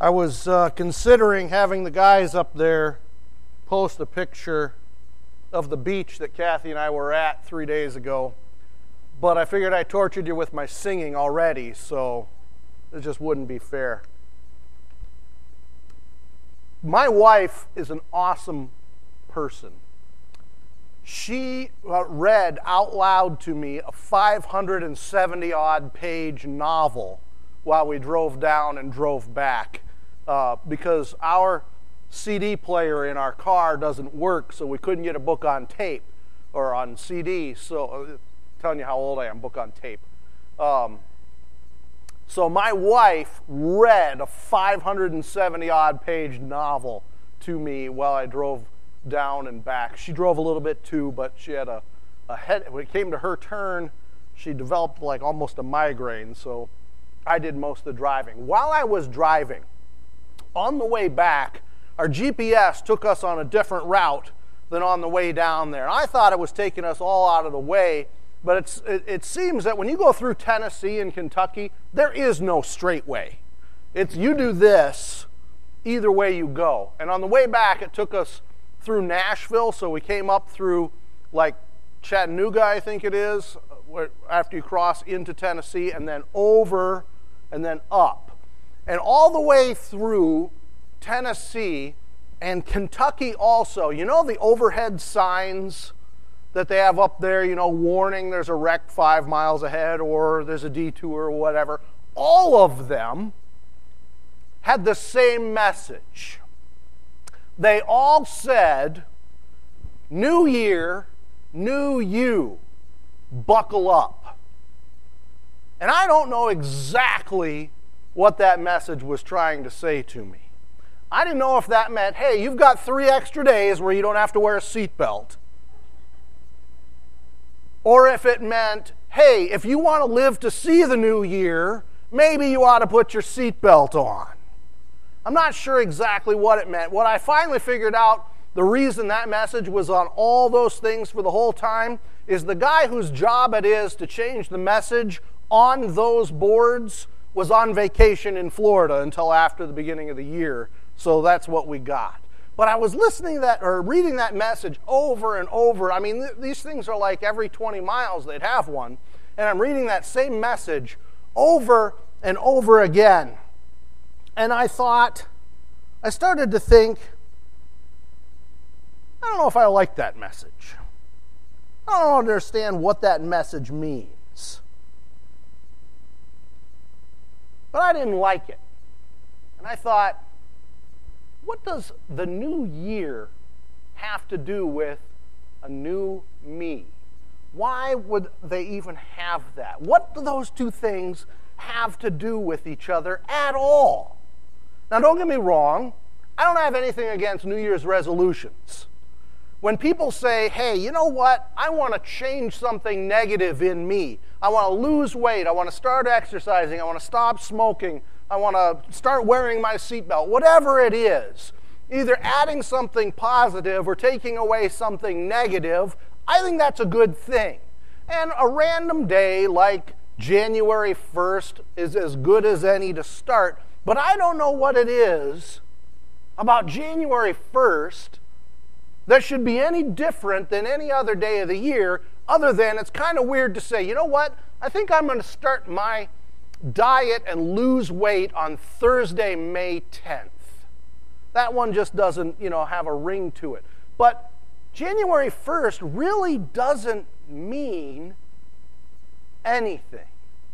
I was considering having the guys up there post a picture of the beach that Kathy and I were at 3 days ago, but I figured I tortured you with my singing already, so it just wouldn't be fair. My wife is an awesome person. She read out loud to me a 570-odd page novel while we drove down and drove back because our CD player in our car doesn't work, so we couldn't get a book on tape or on CD. So, telling you how old I am, book on tape. So my wife read a 570-odd page novel to me while I drove down and back. She drove a little bit too, but she had a head. When it came to her turn, she developed like almost a migraine, so I did most of the driving. While I was driving, on the way back, our GPS took us on a different route than on the way down there. I thought it was taking us all out of the way, but it seems that when you go through Tennessee and Kentucky, there is no straight way. It's you do this either way you go. And on the way back, it took us through Nashville, so we came up through like Chattanooga, I think it is, after you cross into Tennessee, and then over and then up. And all the way through Tennessee and Kentucky also. You know the overhead signs that they have up there, you know, warning there's a wreck 5 miles ahead or there's a detour or whatever. All of them had the same message. They all said, "New year, new you, buckle up." And I don't know exactly what that message was trying to say to me. I didn't know if that meant, hey, you've got 3 extra days where you don't have to wear a seatbelt. Or if it meant, hey, if you want to live to see the new year, maybe you ought to put your seatbelt on. I'm not sure exactly what it meant. What I finally figured out, the reason that message was on all those things for the whole time, is the guy whose job it is to change the message on those boards was on vacation in Florida until after the beginning of the year. So that's what we got. But I was listening to that or reading that message over and over. I mean, these things are like every 20 miles they'd have one. And I'm reading that same message over and over again. And I started to think, I don't know if I like that message. I don't understand what that message means. But I didn't like it. And I thought, what does the new year have to do with a new me? Why would they even have that? What do those two things have to do with each other at all? Now, don't get me wrong. I don't have anything against New Year's resolutions. When people say, hey, you know what? I want to change something negative in me. I want to lose weight. I want to start exercising. I want to stop smoking. I want to start wearing my seatbelt. Whatever it is, either adding something positive or taking away something negative, I think that's a good thing. And a random day like January 1st is as good as any to start. But I don't know what it is about January 1st that should be any different than any other day of the year, other than it's kind of weird to say, you know what, I think I'm going to start my diet and lose weight on Thursday, May 10th. That one just doesn't, have a ring to it. But January 1st really doesn't mean anything.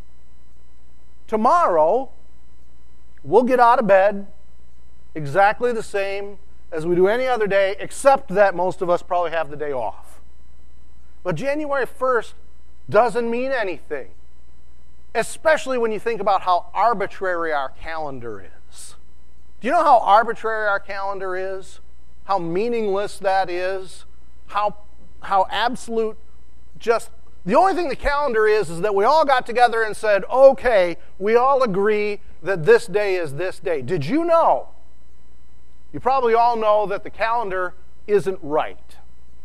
Tomorrow, we'll get out of bed exactly the same as we do any other day, except that most of us probably have the day off. But January 1st doesn't mean anything, especially when you think about how arbitrary our calendar is. Do you know how arbitrary our calendar is? How meaningless that is? How absolute just... The only thing the calendar is that we all got together and said, okay, we all agree that this day is this day. Did you know? You probably all know that the calendar isn't right?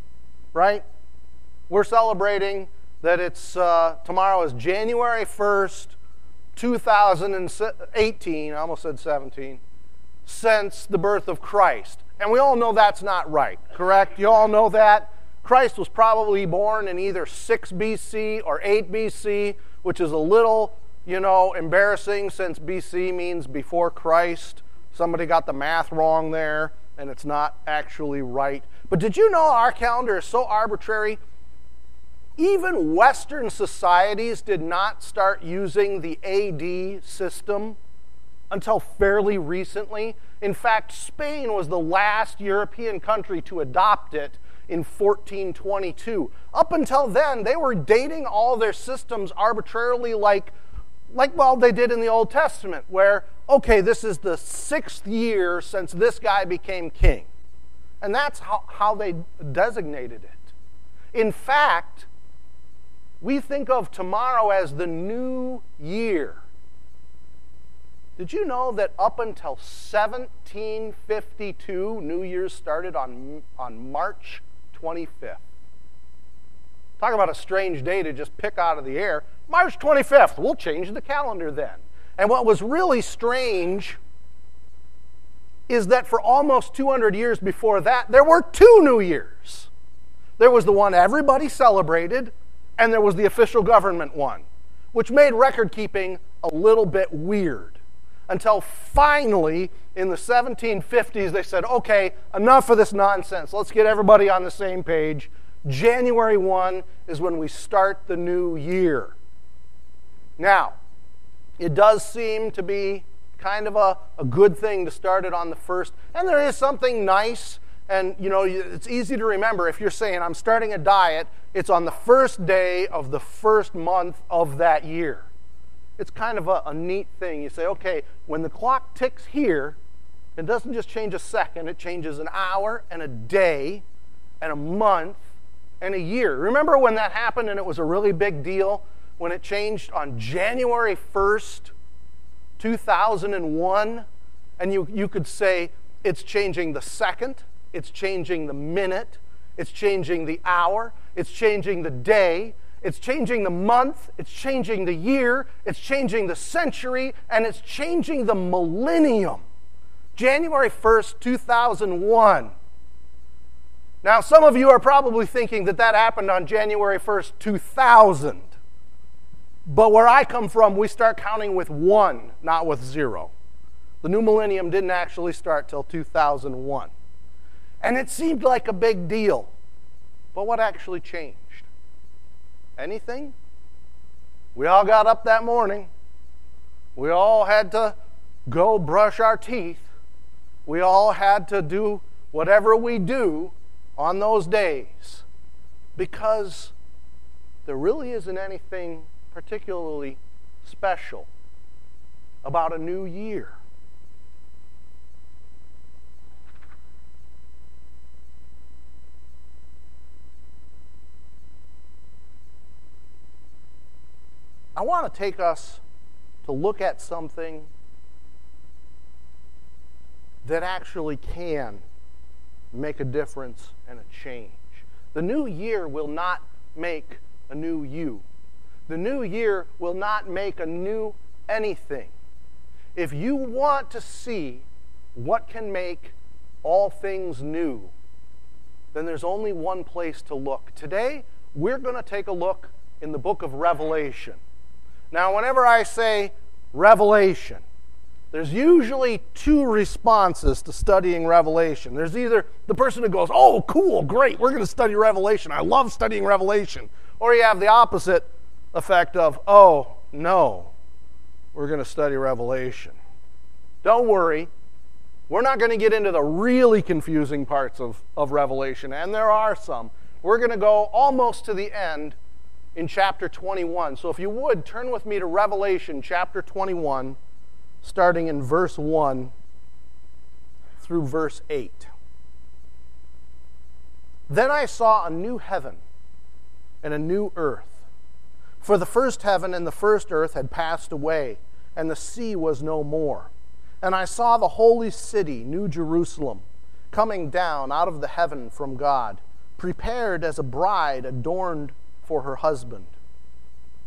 We're celebrating that it's tomorrow is January 1st, 2018. I almost said 17. since the birth of Christ. And we all know that's not right, correct? You all know that? Christ was probably born in either 6 BC or 8 BC, which is a little, embarrassing since BC means before Christ. Somebody got the math wrong there, and it's not actually right. But did you know our calendar is so arbitrary? Even Western societies did not start using the AD system until fairly recently. In fact, Spain was the last European country to adopt it in 1422. Up until then, they were dating all their systems arbitrarily like they did in the Old Testament, where, okay, this is the 6th year since this guy became king. And that's how they designated it. In fact, we think of tomorrow as the new year. Did you know that up until 1752, New Year's started on March 25th? Talk about a strange day to just pick out of the air. March 25th, we'll change the calendar then. And what was really strange is that for almost 200 years before that, there were 2 New Years. There was the one everybody celebrated, and there was the official government one, which made record keeping a little bit weird. Until finally, in the 1750s, they said, okay, enough of this nonsense. Let's get everybody on the same page. January 1 is when we start the new year. Now, it does seem to be kind of a good thing to start it on the 1st. And there is something nice, and it's easy to remember. If you're saying, I'm starting a diet, it's on the 1st day of the 1st month of that year. It's kind of a neat thing. You say, okay, when the clock ticks here, it doesn't just change a second, it changes an hour and a day and a month and a year. Remember when that happened and it was a really big deal? When it changed on January 1st, 2001, and you could say it's changing the second, it's changing the minute, it's changing the hour, it's changing the day, it's changing the month, it's changing the year, it's changing the century, and it's changing the millennium. January 1st, 2001. Now, some of you are probably thinking that happened on January 1st, 2000. But where I come from, we start counting with 1, not with 0. The new millennium didn't actually start till 2001. And it seemed like a big deal. But what actually changed? Anything? We all got up that morning. We all had to go brush our teeth. We all had to do whatever we do on those days, because there really isn't anything particularly special about a new year. I want to take us to look at something that actually can make a difference and a change. The new year will not make a new you. The new year will not make a new anything. If you want to see what can make all things new, then there's only one place to look. Today, we're going to take a look in the book of Revelation. Now, whenever I say Revelation, there's usually 2 responses to studying Revelation. There's either the person who goes, oh, cool, great, we're going to study Revelation. I love studying Revelation. Or you have the opposite effect of, oh, no, we're going to study Revelation. Don't worry. We're not going to get into the really confusing parts of Revelation, and there are some. We're going to go almost to the end in chapter 21. So if you would, turn with me to Revelation chapter 21, starting in verse 1 through verse 8. Then I saw a new heaven and a new earth. For the first heaven and the first earth had passed away, and the sea was no more. And I saw the holy city, New Jerusalem, coming down out of the heaven from God, prepared as a bride adorned for her husband.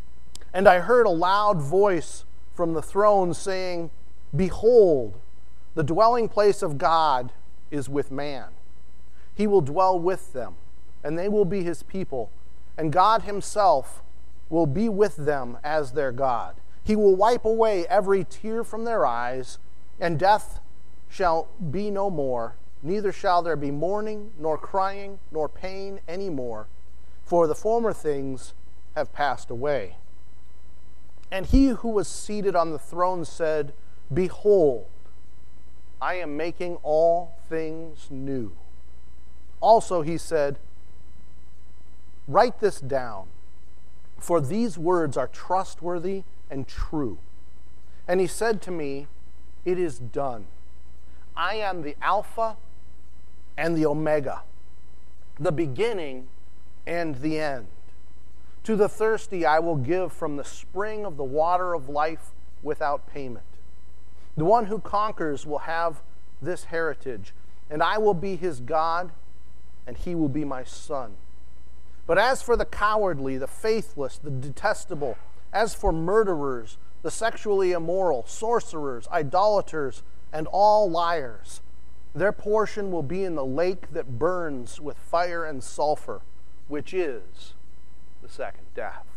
And I heard a loud voice from the throne saying, Behold, The dwelling place of God is with man. He will dwell with them, and they will be his people, and God himself will be with them as their God. He will wipe away every tear from their eyes, and death shall be no more, neither shall there be mourning, nor crying, nor pain any more, for the former things have passed away. And he who was seated on the throne said, Behold, I am making all things new. Also he said, Write this down, for these words are trustworthy and true. And he said to me, It is done. I am the Alpha and the Omega, the beginning and the end. To the thirsty I will give from the spring of the water of life without payment. The one who conquers will have this heritage, and I will be his God, and he will be my son. But as for the cowardly, the faithless, the detestable, as for murderers, the sexually immoral, sorcerers, idolaters, and all liars, their portion will be in the lake that burns with fire and sulfur, which is the second death.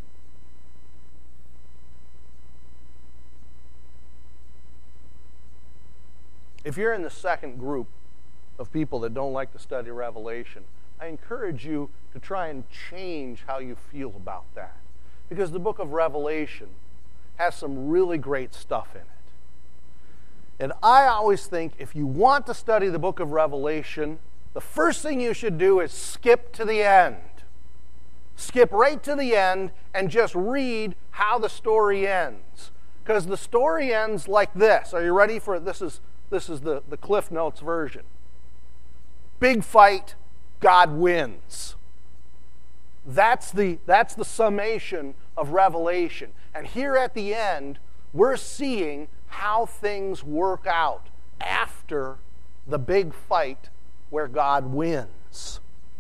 If you're in the second group of people that don't like to study Revelation, I encourage you to try and change how you feel about that. Because the book of Revelation has some really great stuff in it. And I always think if you want to study the book of Revelation, the first thing you should do is skip to the end. Skip right to the end and just read how the story ends. Because the story ends like this. Are you ready for it? This is the Cliff Notes version. Big fight, God wins. That's the summation of Revelation. And here at the end, we're seeing how things work out after the big fight where God wins.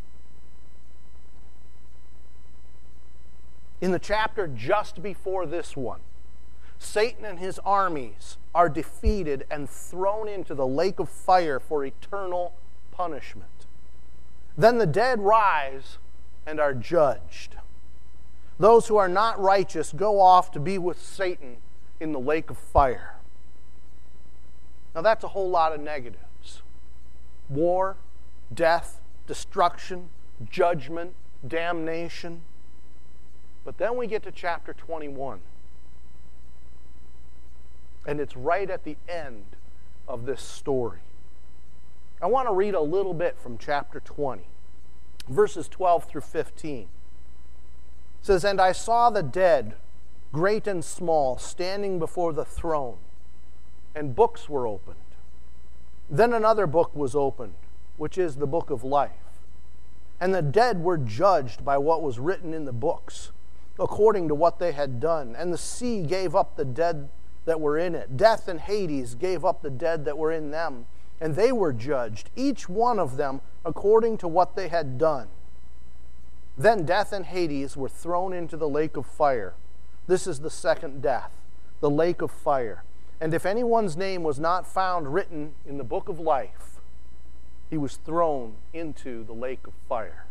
In the chapter just before this one, Satan and his armies are defeated and thrown into the lake of fire for eternal punishment. Then the dead rise and are judged. Those who are not righteous go off to be with Satan in the lake of fire. Now that's a whole lot of negatives. War, death, destruction, judgment, damnation. But then we get to chapter 21. And it's right at the end of this story. I want to read a little bit from chapter 20, verses 12 through 15. It says, And I saw the dead, great and small, standing before the throne, and books were opened. Then another book was opened, which is the book of life. And the dead were judged by what was written in the books, according to what they had done. And the sea gave up the dead that were in it. Death and Hades gave up the dead that were in them. And they were judged, each one of them, according to what they had done. Then death and Hades were thrown into the lake of fire. This is the second death, the lake of fire. And if anyone's name was not found written in the book of life, he was thrown into the lake of fire.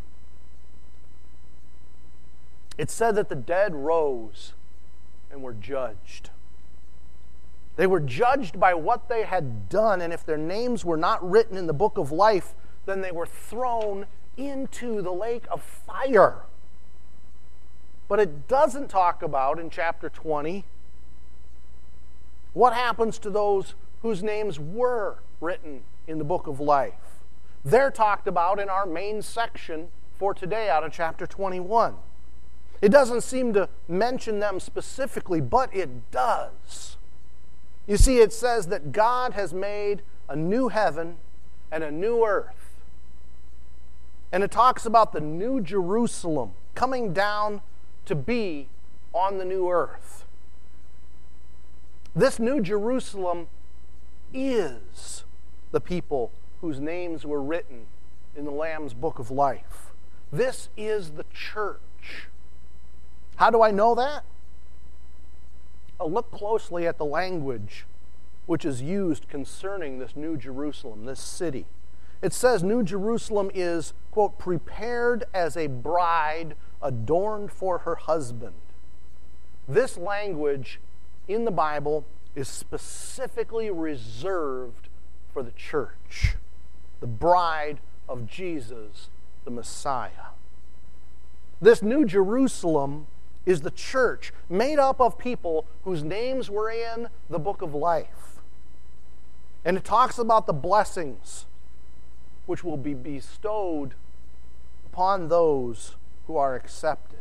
It said that the dead rose and were judged. They were judged by what they had done, and if their names were not written in the book of life, then they were thrown into the lake of fire. But it doesn't talk about, in chapter 20, what happens to those whose names were written in the book of life. They're talked about in our main section for today out of chapter 21. It doesn't seem to mention them specifically, but it does. You see, it says that God has made a new heaven and a new earth. And it talks about the new Jerusalem coming down to be on the new earth. This new Jerusalem is the people whose names were written in the Lamb's book of life. This is the church. How do I know that? Look closely at the language which is used concerning this New Jerusalem, this city. It says New Jerusalem is, quote, prepared as a bride adorned for her husband. This language in the Bible is specifically reserved for the church, the bride of Jesus, the Messiah. This New Jerusalem is the church made up of people whose names were in the book of life. And it talks about the blessings which will be bestowed upon those who are accepted.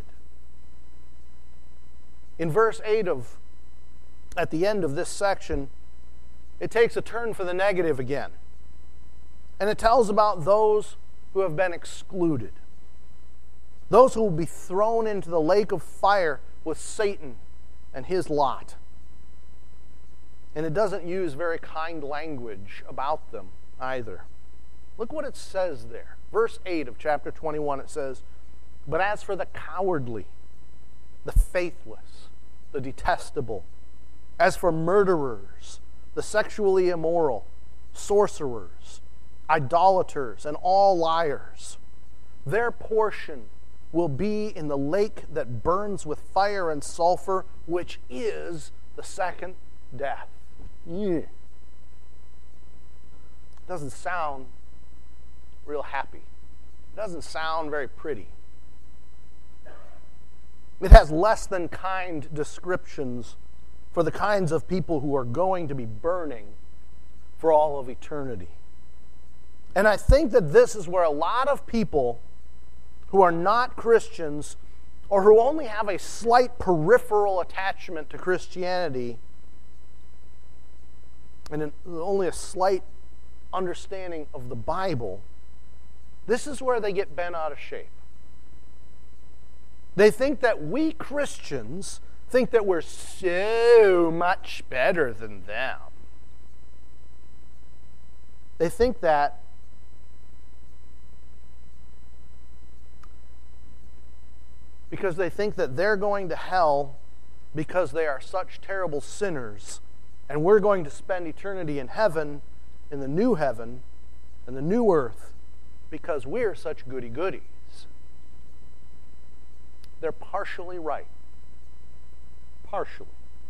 In verse 8 at the end of this section, it takes a turn for the negative again. And it tells about those who have been excluded. Those who will be thrown into the lake of fire with Satan and his lot. And it doesn't use very kind language about them either. Look what it says there. Verse 8 of chapter 21, it says, "But as for the cowardly, the faithless, the detestable, as for murderers, the sexually immoral, sorcerers, idolaters, and all liars, their portion will be in the lake that burns with fire and sulfur, which is the second death." Yeah. Doesn't sound real happy. It doesn't sound very pretty. It has less than kind descriptions for the kinds of people who are going to be burning for all of eternity. And I think that this is where a lot of people who are not Christians or who only have a slight peripheral attachment to Christianity and only a slight understanding of the Bible, this is where they get bent out of shape. They think that we Christians think that we're so much better than them. They think that because they think that they're going to hell because they are such terrible sinners, and we're going to spend eternity in heaven, in the new heaven, and the new earth, because we're such goody-goodies. They're partially right. Partially.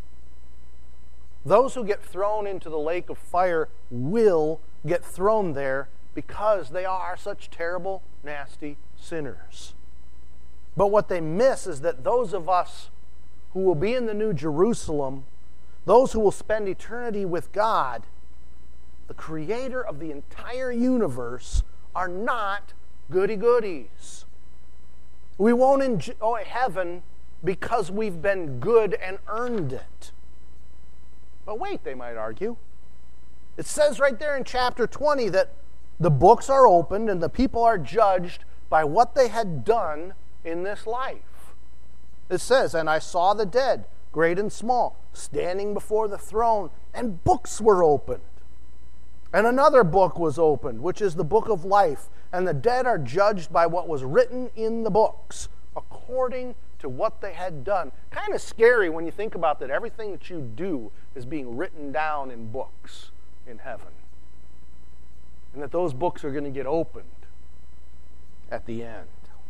Those who get thrown into the lake of fire will get thrown there because they are such terrible, nasty sinners. But what they miss is that those of us who will be in the New Jerusalem, those who will spend eternity with God, the Creator of the entire universe, are not goody-goodies. We won't enjoy heaven because we've been good and earned it. But wait, they might argue. It says right there in chapter 20 that the books are opened and the people are judged by what they had done in this life. It says, "And I saw the dead, great and small, standing before the throne, and books were opened. And another book was opened, which is the book of life. And the dead are judged by what was written in the books, according to what they had done." Kind of scary when you think about that everything that you do is being written down in books in heaven. And that those books are going to get opened at the end.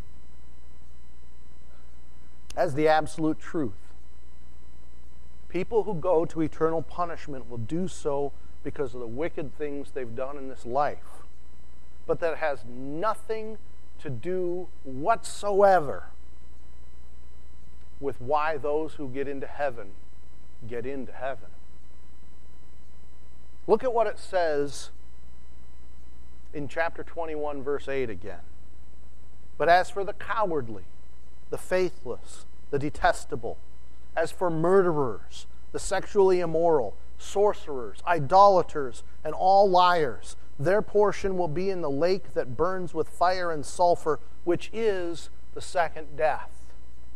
As the absolute truth. People who go to eternal punishment will do so because of the wicked things they've done in this life. But that has nothing to do whatsoever with why those who get into heaven get into heaven. Look at what it says in chapter 21, verse 8 again. "But as for the cowardly, the faithless, the detestable, as for murderers, the sexually immoral, sorcerers, idolaters, and all liars, their portion will be in the lake that burns with fire and sulfur, which is the second death."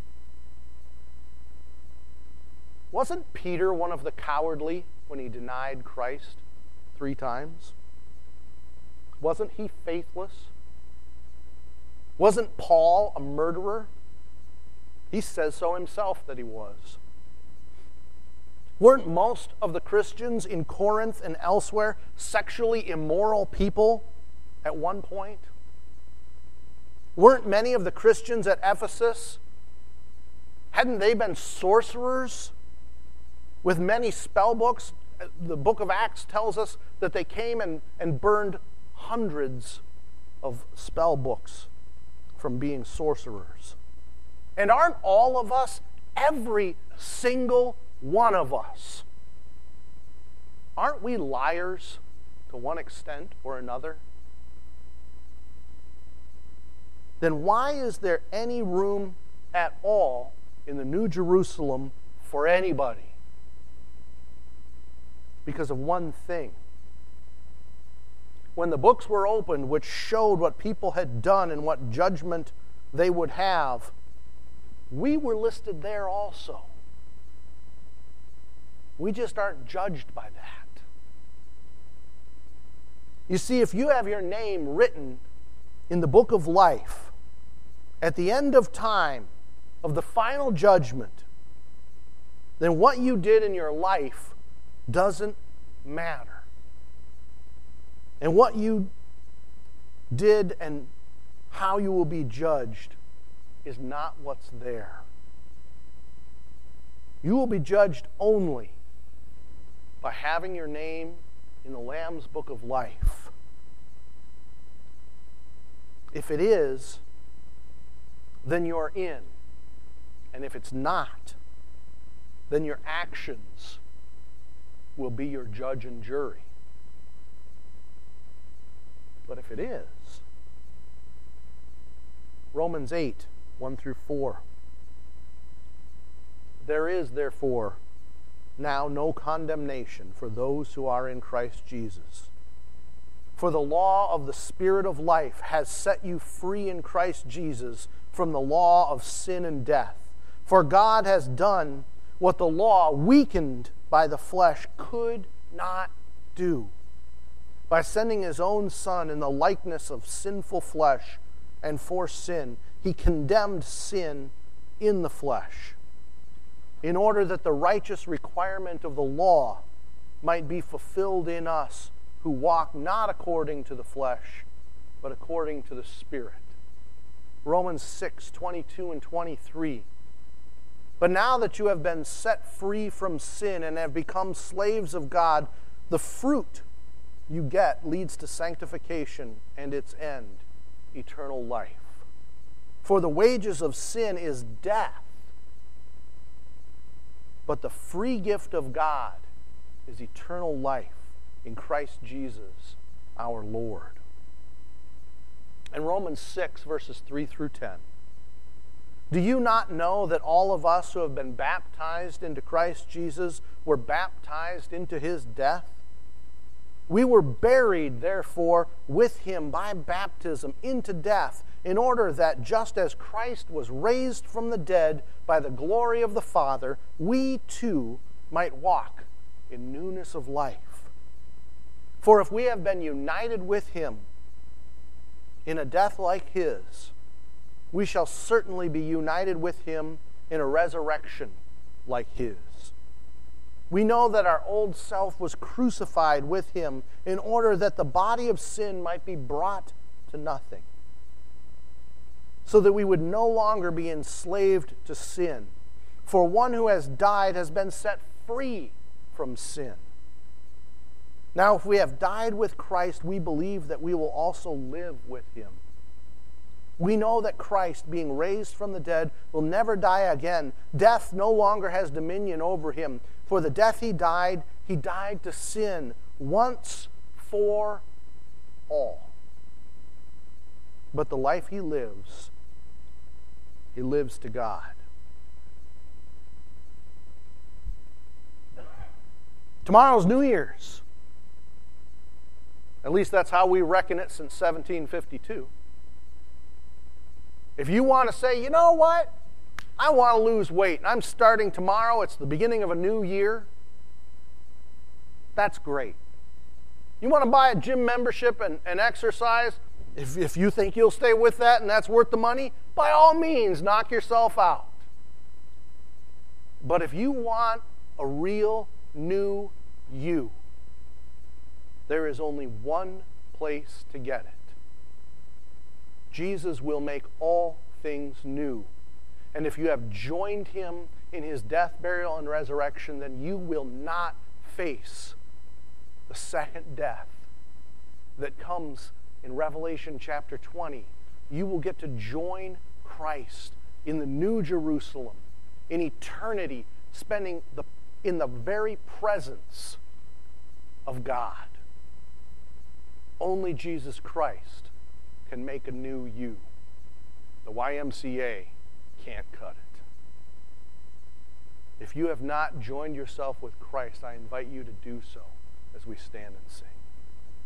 Wasn't Peter one of the cowardly when he denied Christ 3 times? Wasn't he faithless? Wasn't Paul a murderer? He says so himself that he was. Weren't most of the Christians in Corinth and elsewhere sexually immoral people at one point? Weren't many of the Christians at Ephesus, hadn't they been sorcerers with many spell books? The book of Acts tells us that they came and burned hundreds of spell books from being sorcerers. And aren't all of us, every single one of us, aren't we liars to one extent or another? Then why is there any room at all in the New Jerusalem for anybody? Because of one thing. When the books were opened, which showed what people had done and what judgment they would have, we were listed there also. We just aren't judged by that. You see, if you have your name written in the book of life, at the end of time, of the final judgment, then what you did in your life doesn't matter. And what you did and how you will be judged is not what's there. You will be judged only by having your name in the Lamb's book of life. If it is, then you're in. And if it's not, then your actions will be your judge and jury. But if it is, Romans 8, 1 through 4. There is, therefore, now no condemnation for those who are in Christ Jesus. For the law of the Spirit of life has set you free in Christ Jesus from the law of sin and death. For God has done what the law, weakened by the flesh, could not do, by sending His own Son in the likeness of sinful flesh, and for sin, He condemned sin in the flesh, in order that the righteous requirement of the law might be fulfilled in us who walk not according to the flesh, but according to the Spirit. Romans 6, 22 and 23. But now that you have been set free from sin and have become slaves of God, the fruit you get leads to sanctification and its end, eternal life. For the wages of sin is death, but the free gift of God is eternal life in Christ Jesus our Lord. And Romans 6, verses 3 through 10. Do you not know that all of us who have been baptized into Christ Jesus were baptized into His death? We were buried, therefore, with Him by baptism into death, in order that just as Christ was raised from the dead by the glory of the Father, we too might walk in newness of life. For if we have been united with Him in a death like His, we shall certainly be united with Him in a resurrection like His. We know that our old self was crucified with Him in order that the body of sin might be brought to nothing, so that we would no longer be enslaved to sin. For one who has died has been set free from sin. Now, if we have died with Christ, we believe that we will also live with Him. We know that Christ, being raised from the dead, will never die again. Death no longer has dominion over Him. For the death He died to sin once for all. But the life He lives to God. Tomorrow's New Year's. At least that's how we reckon it since 1752. If you want to say, you know what? I want to lose weight, and I'm starting tomorrow. It's the beginning of a new year. That's great. You want to buy a gym membership and exercise? If you think you'll stay with that and that's worth the money, by all means, knock yourself out. But if you want a real new you, there is only one place to get it. Jesus will make all things new. And if you have joined him in his death, burial, and resurrection, then you will not face the second death that comes in Revelation chapter 20. You will get to join Christ in the New Jerusalem, in eternity, spending in the very presence of God. Only Jesus Christ can make a new you. The YMCA can't cut it. If you have not joined yourself with Christ, I invite you to do so as we stand and sing.